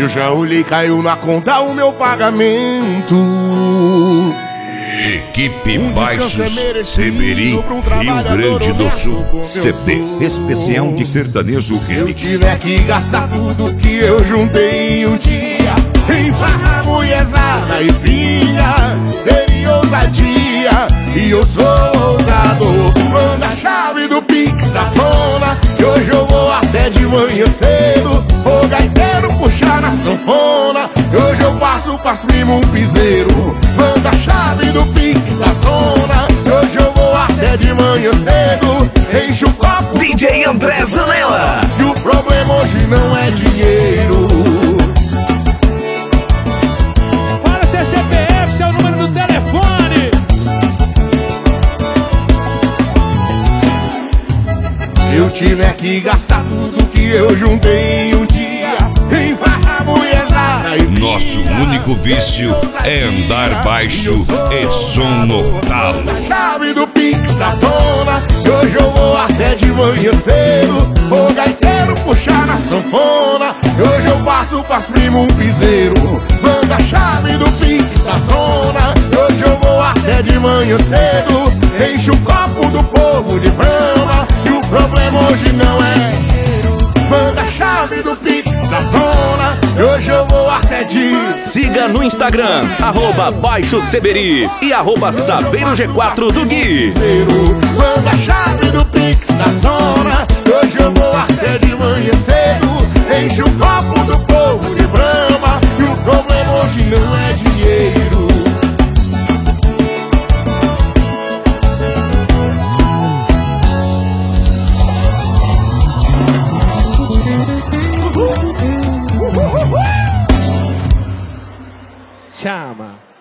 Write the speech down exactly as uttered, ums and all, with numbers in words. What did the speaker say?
Eu já olhei, caiu na conta o meu pagamento. Equipe Um Baixos descanso é Seberi, merecido pra um Rio trabalhador Grande do honesto Sul. como eu C D sou. especial de sertanejo Se eu remix. tiver que gastar tudo que eu juntei em um dia em farra, mulherzada e pinga, seria ousadia. E eu sou ousado. Manda a chave do Pix da zona, que hoje eu vou até de manhã cedo. O gaiteiro puxar na sanfona, e hoje eu passo pras primo um piseiro. Manda a chave do Pix da zona, que hoje eu vou até de manhã cedo. Enche o copo D J André Zanella. e o problema hoje não é dinheiro. Fala seu C P F, seu número do telefone. Se eu tiver que gastar tudo que eu juntei em um dia em farra, mulherzada e Nosso único vício é andar baixo e som no talo. a chave do Pix da zona, e hoje eu vou até de manhã cedo. O gaiteiro puxar na sanfona, e hoje eu passo pras primo um piseiro. Manda a chave do Pix da zona, e hoje eu vou até de manhã cedo. Enche o copo do povo de brama, e o problema hoje não é. Manda a chave do Pix da zona, e hoje eu vou até de... Siga no Instagram, arroba Baixo Seberi e arroba Sabeiro G quatro do Gui. Manda a chave do Pix da zona, hoje eu vou até de manhã cedo. Enche o copo do povo de brama, e o problema hoje não é dinheiro. Chama.